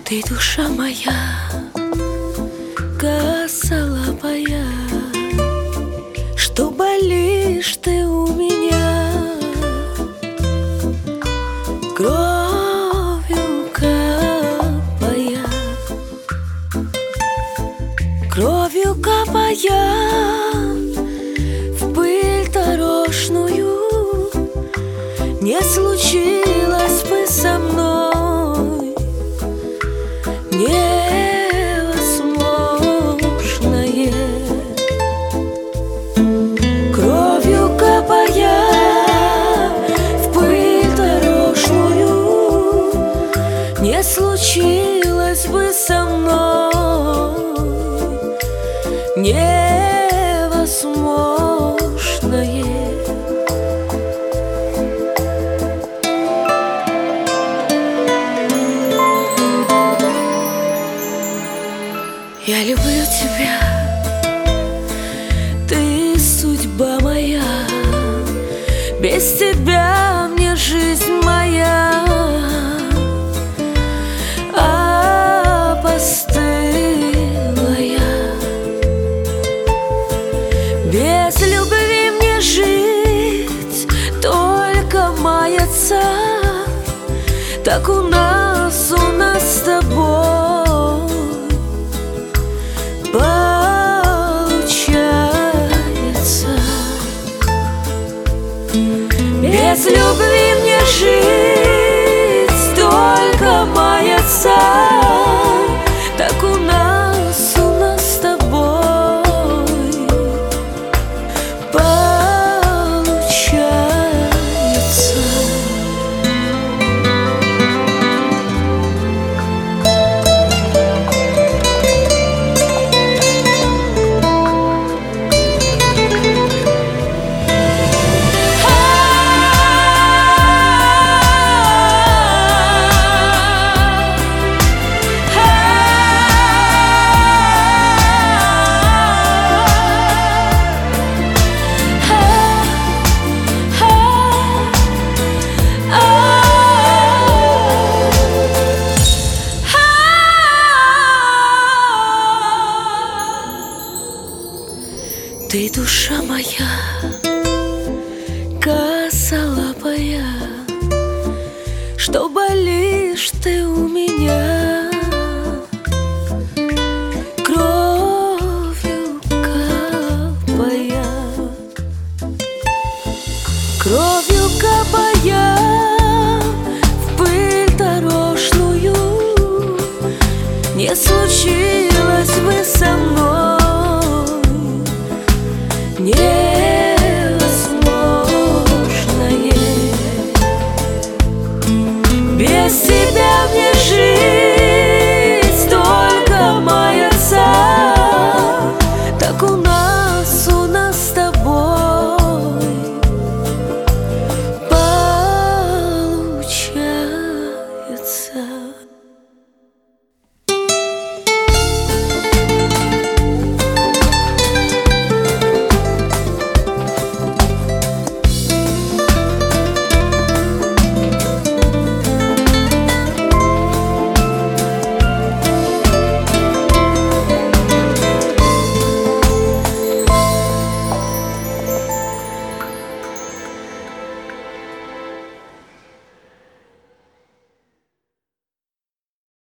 Ты душа моя, косолапая, что болишь ты у меня, кровью капая, кровью капая в пыль дорожную. Не случилось бы со мной невозможное. Кровью капая в пыль дорожную, не случилось бы со мной невозможное. Я люблю тебя, ты судьба моя, без тебя мне жизнь моя опостылая. Без любви мне жить, только маяться, так у нас с тобой получается. Без любви мне жить, только маяться, так у нас с тобой получается. Ты душа моя, косолапая, что болишь ты у меня, кровью капая, кровью капая в пыль дорожную. Не случилось бы со мной невозможное. Без тебя мне жить.